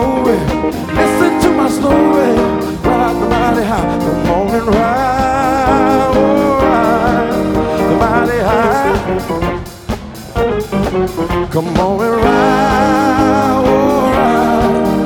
glory. Listen to my story. Ride the mighty high. Come on and ride, oh, ride the mighty high. Come on and ride.